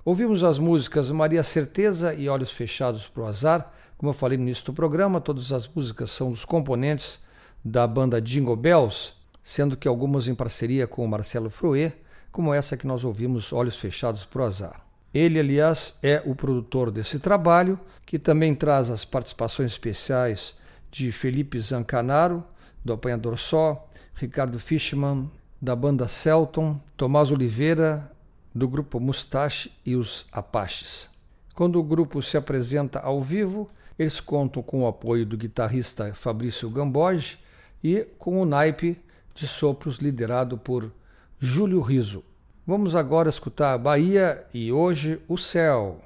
Ouvimos as músicas Maria Certeza e Olhos Fechados pro Azar. Como eu falei no início do programa, todas as músicas são dos componentes da banda Jingle Bells, sendo que algumas em parceria com o Marcelo Froé, como essa que nós ouvimos, Olhos Fechados pro Azar. Ele, aliás, é o produtor desse trabalho, que também traz as participações especiais de Felipe Zancanaro, do Apanhador Só, Ricardo Fishman, da banda Celton, Tomás Oliveira, do grupo Mustache e os Apaches. Quando o grupo se apresenta ao vivo, eles contam com o apoio do guitarrista Fabrício Gamboge e com o naipe de sopros liderado por Júlio Rizzo. Vamos agora escutar Bahia e Hoje o Céu.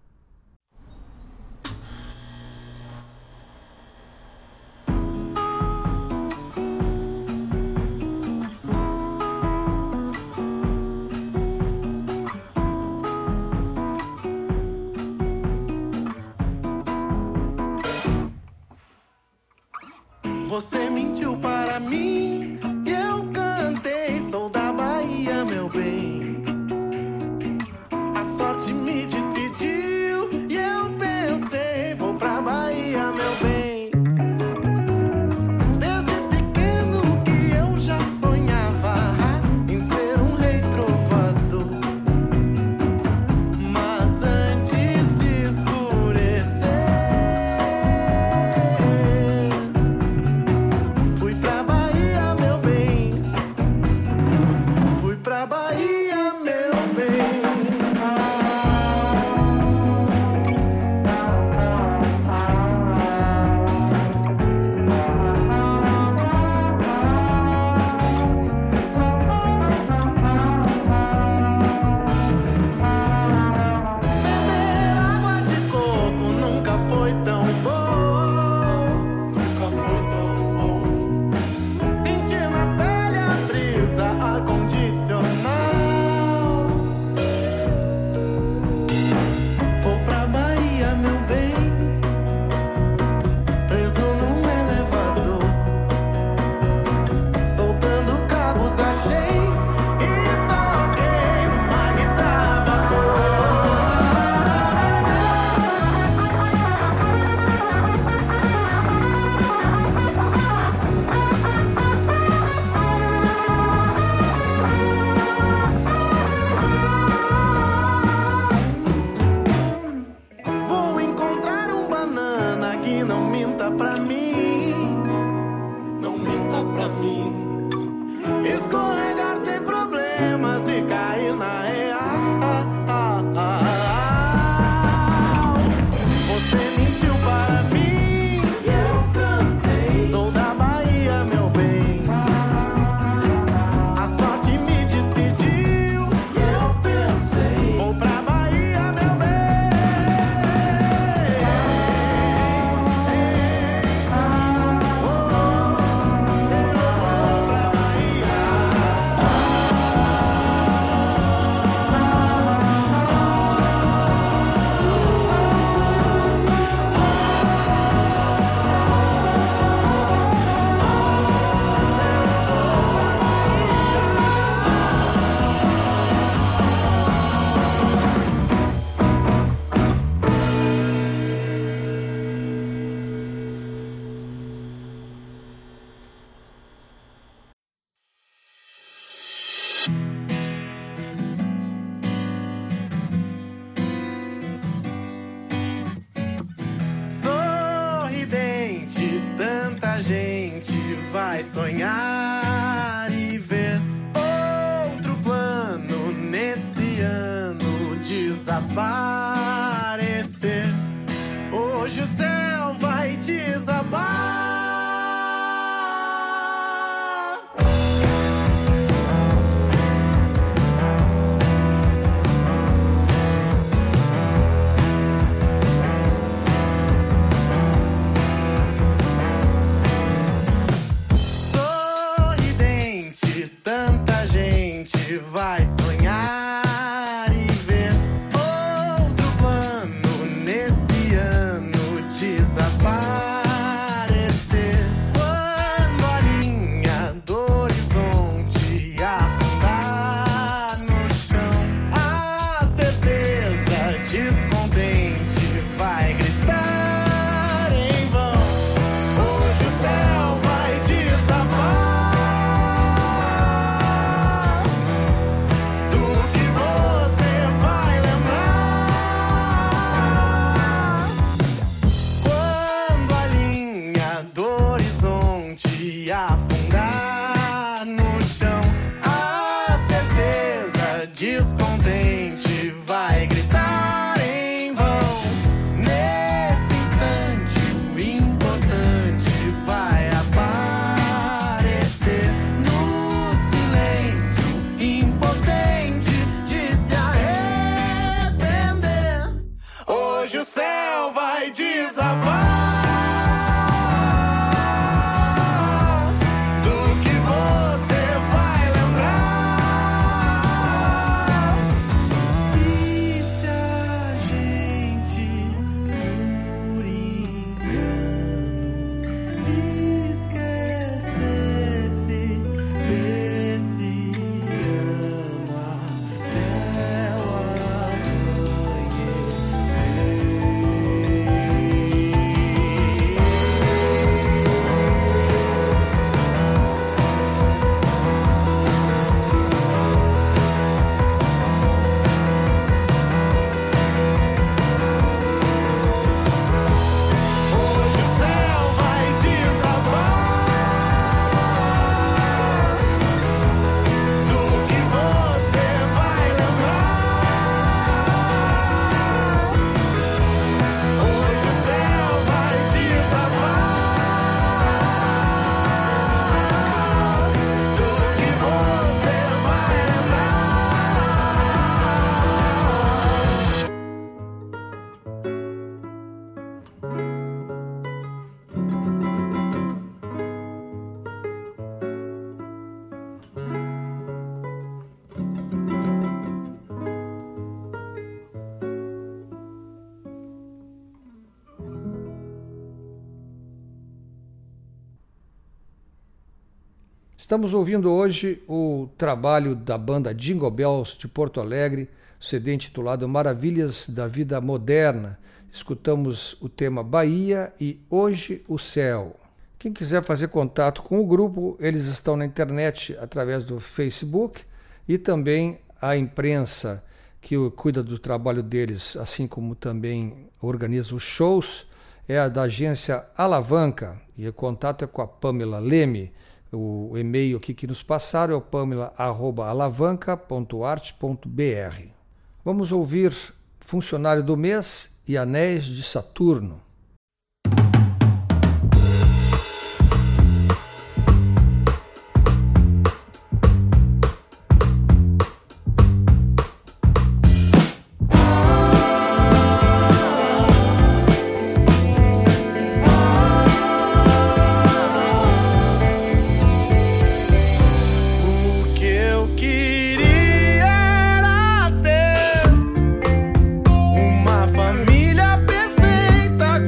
Você mentiu para mim e eu cantei, sou da Bahia, meu bem. A sorte me despediu e eu pensei, vou pra Bahia, meu bem. Desde pequeno que eu já sonhava em ser um rei trovador. Mas antes de escurecer, fui pra Bahia, meu bem. Fui pra Bahia, meu bem. Beber água de coco nunca foi tão bom. Nunca foi tão bom. Sentir na pele a brisa ar condicional. Vou pra Bahia, meu bem. Preso num elevador, soltando cabos, achei e toquei uma guitarra a vapor. Vou encontrar um banana que não minta pra mim. Não minta pra mim. Escorregar sem problemas de cair na real. Você mentiu para mim e eu cantei, sou da Bahia, meu bem. A sorte me despediu e eu pensei, vou pra Bahia, meu bem. Sorridente, tanta gente vai sonhar e ver outro plano nesse ano desaparecer. Hoje o céu vai desabar. Sorridente, tanta gente vai sonhar e ver outro plano nesse ano desaparecer. Estamos ouvindo hoje o trabalho da banda Jingle Bells de Porto Alegre, CD intitulado Maravilhas da Vida Moderna. Escutamos o tema Bahia e Hoje o Céu. Quem quiser fazer contato com o grupo, eles estão na internet através do Facebook e também a imprensa que cuida do trabalho deles, assim como também organiza os shows, é a da agência Alavanca, e o contato é com a Pamela Leme. O e-mail aqui que nos passaram é o pamela@alavanca.art.br. Vamos ouvir Funcionário do Mês e Anéis de Saturno. Uma família perfeita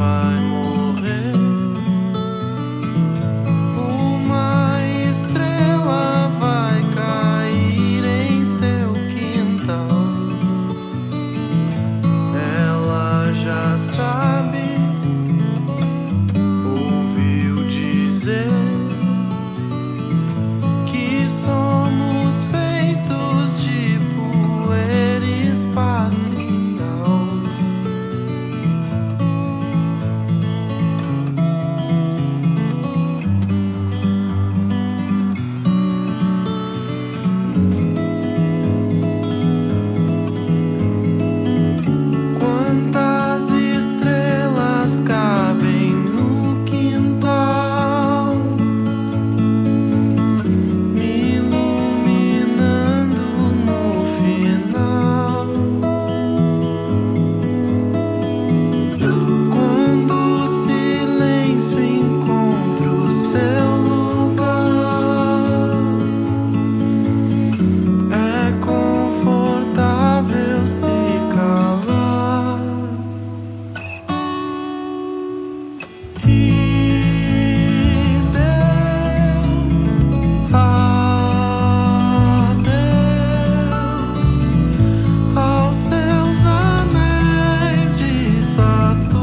vai morrer. Uma estrela vai cair em seu quintal. Ela já sabe, ouviu dizer que somos feitos de poeira espacial. Quantas estrelas cabem no quintal, me iluminando no final. Quando o silêncio encontra o seu lugar, é confortável se calar. E deu adeus aos seus anéis de Saturno.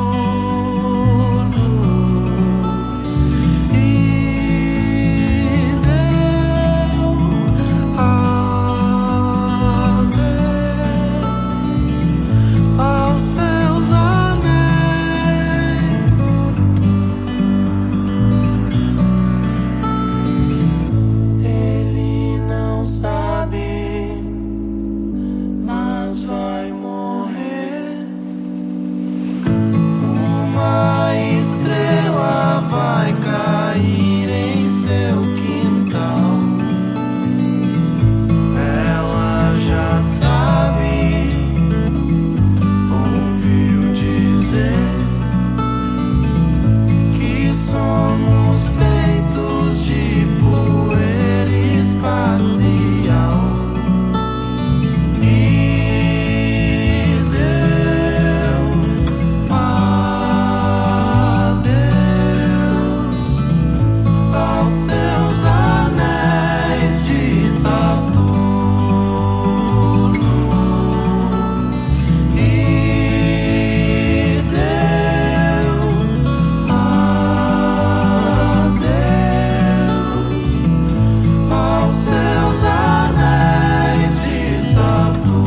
E deu adeus aos seus anéis. Ele não sabe, mas vai morrer. Uma estrela vai cair em seu quintal. Ela já sabe, ouviu dizer que somos feitos de poeira espacial. E deu adeus aos seus anéis de Saturno. E deu adeus aos seus anéis de Saturno.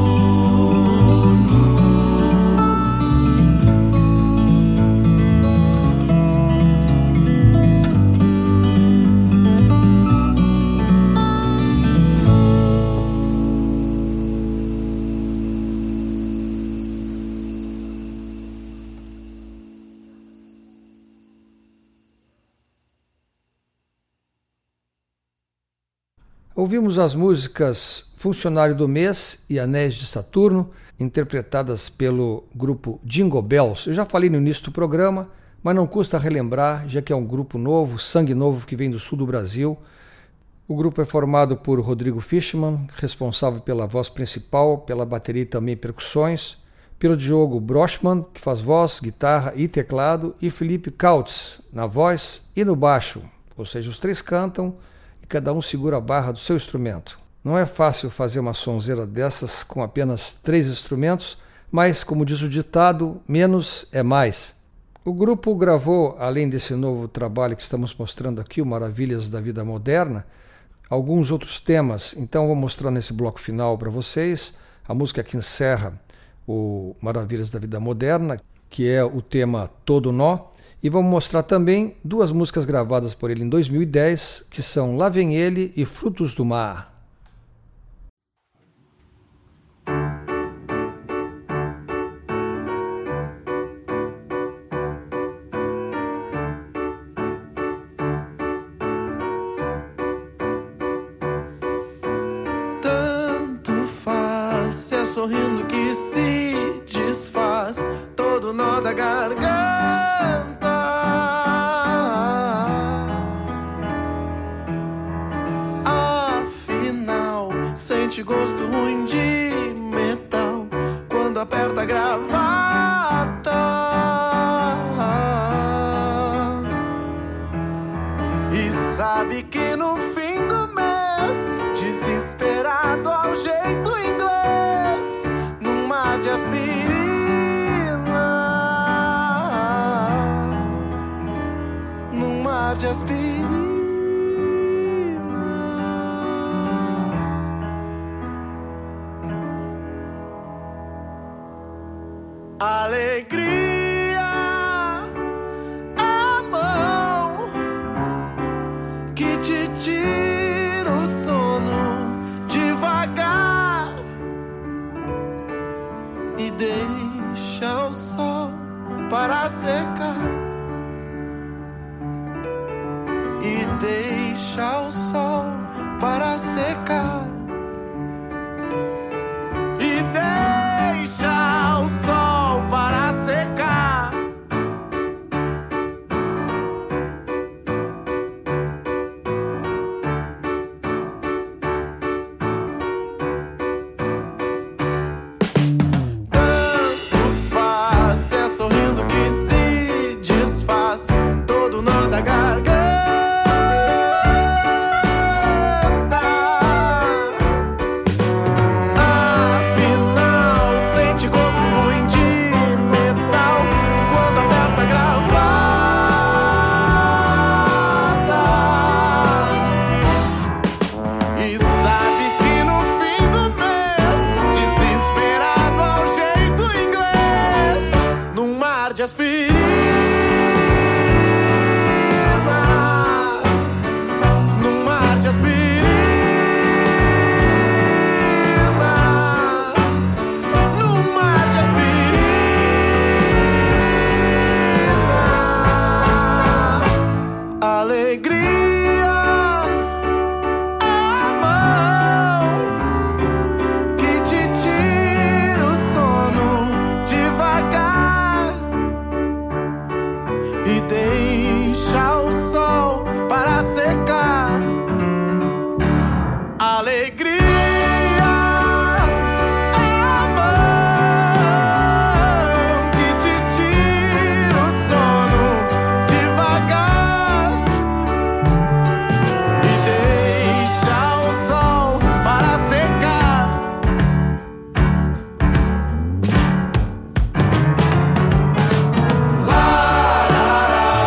Ouvimos as músicas Funcionário do Mês e Anéis de Saturno, interpretadas pelo grupo Jingle Bells. Eu já falei no início do programa, mas não custa relembrar, já que é um grupo novo, sangue novo, que vem do sul do Brasil. O grupo é formado por Rodrigo Fishman, responsável pela voz principal, pela bateria e também percussões, pelo Diogo Brochmann, que faz voz, guitarra e teclado, e Felipe Kautz, na voz e no baixo, ou seja, os três cantam e cada um segura a barra do seu instrumento. Não é fácil fazer uma sonzeira dessas com apenas 3 instrumentos, mas, como diz o ditado, menos é mais. O grupo gravou, além desse novo trabalho que estamos mostrando aqui, o Maravilhas da Vida Moderna, alguns outros temas. Então vou mostrar nesse bloco final para vocês a música que encerra o Maravilhas da Vida Moderna, que é o tema Todo Nó, e vamos mostrar também 2 músicas gravadas por ele em 2010, que são Lá Vem Ele e Frutos do Mar. Sorrindo que se desfaz todo nó da garganta. Afinal, sente gosto ruim de metal quando aperta a gravata. sabe que no fim do mês, desesperado ao jeito inglês, num mar de aspirina, num mar de aspirina. Alegria, a mão que te tira o sono devagar e deixa o sol para secar, e deixa o sol para secar, e deixa o sol para secar. Tanto faz, é sorrindo que se desfaz todo nó da garganta. Afinal, sente gosto ruim de metal quando aperta a gravata. E sabe que no fim do mês, desesperado ao jeito inglês, num mar de aspirina, num mar de aspirina, num mar de aspirina. Alegria, a mão que te tira o sono devagar e deixa o sol para secar. Alegria, a mão que te tira o sono devagar e deixa o sol para secar. La, la, la,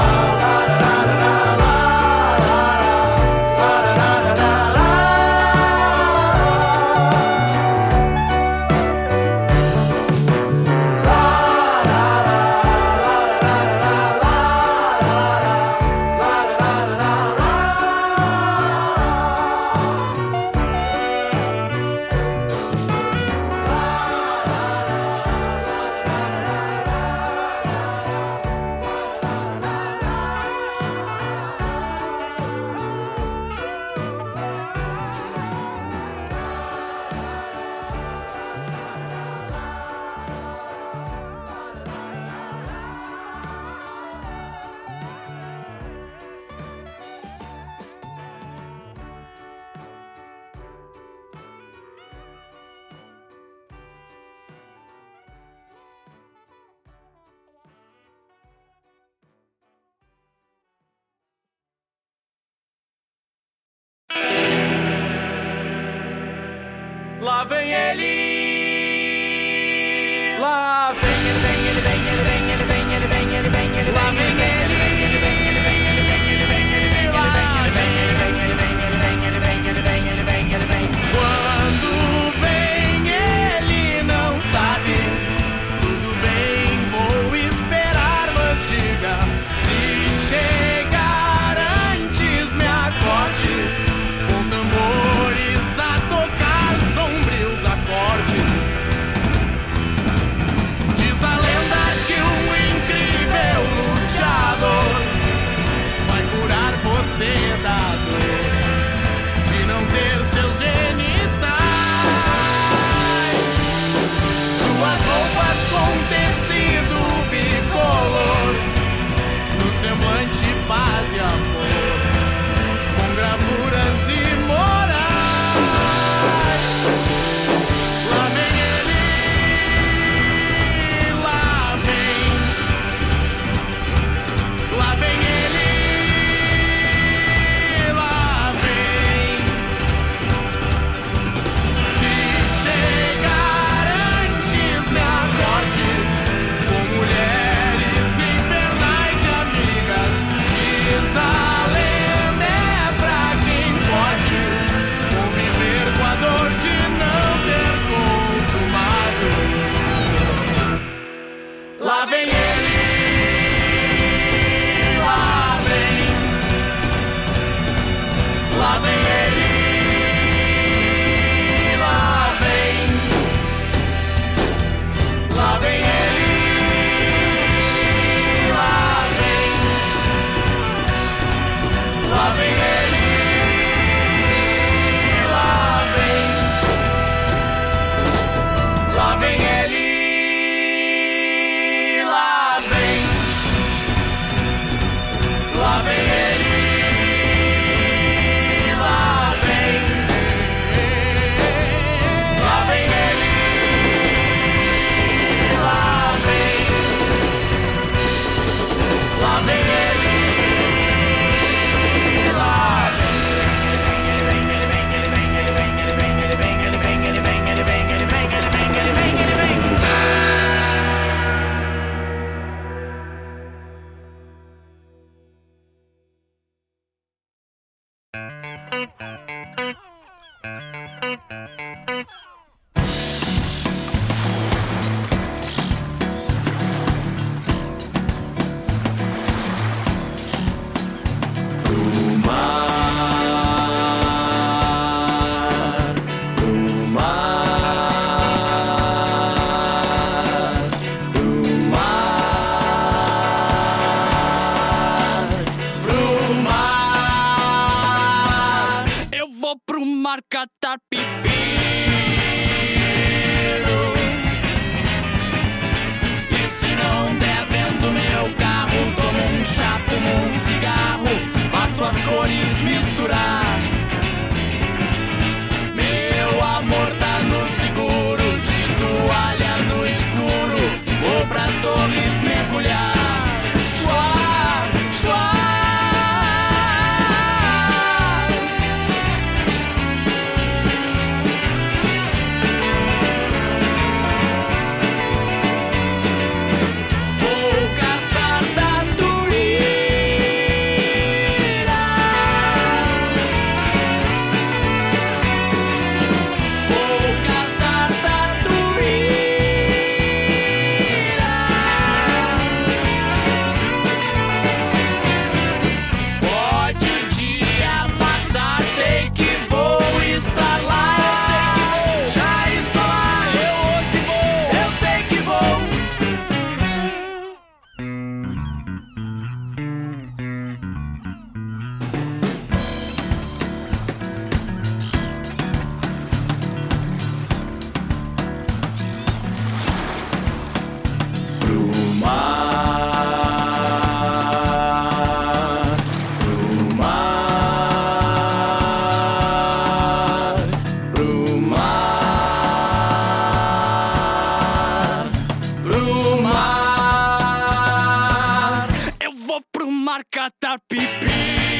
marca pepino.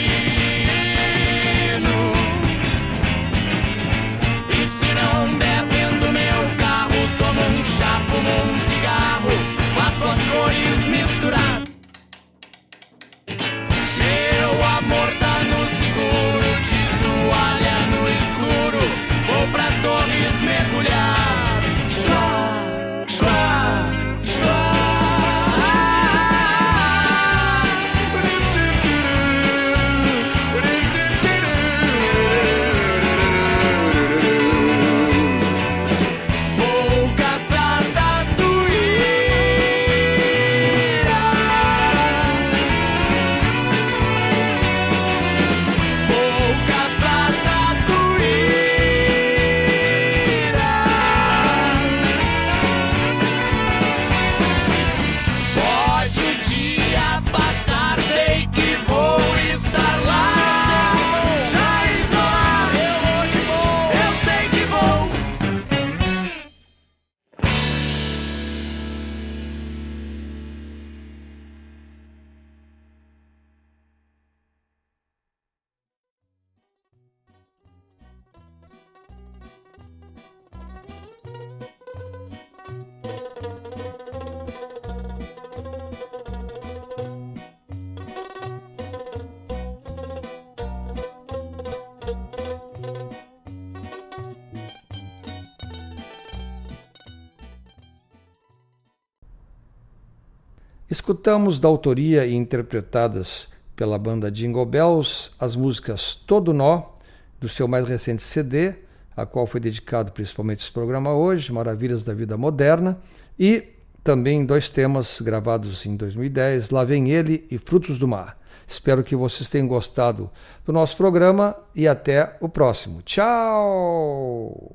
E se não der vendo meu carro, tomo um chá, fumo um cigarro, faço as cores misturar. Meu amor tá no seguro, de toalha no escuro, vou pra Torres mergulhar. Chua, chua, chua. Escutamos da autoria e interpretadas pela banda Jingle Bells as músicas Todo Nó, do seu mais recente CD, a qual foi dedicado principalmente esse programa hoje, Maravilhas da Vida Moderna, e também 2 temas gravados em 2010, Lá Vem Ele e Frutos do Mar. Espero que vocês tenham gostado do nosso programa e até o próximo. Tchau!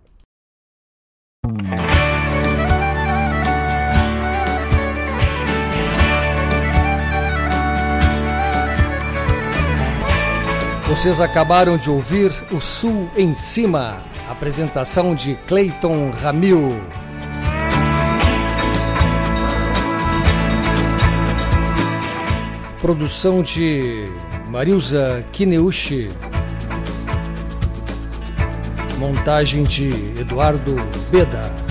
Vocês acabaram de ouvir O Sul em Cima, apresentação de Cleiton Ramil. Produção de Marilza Kineuchi. Montagem de Eduardo Beda.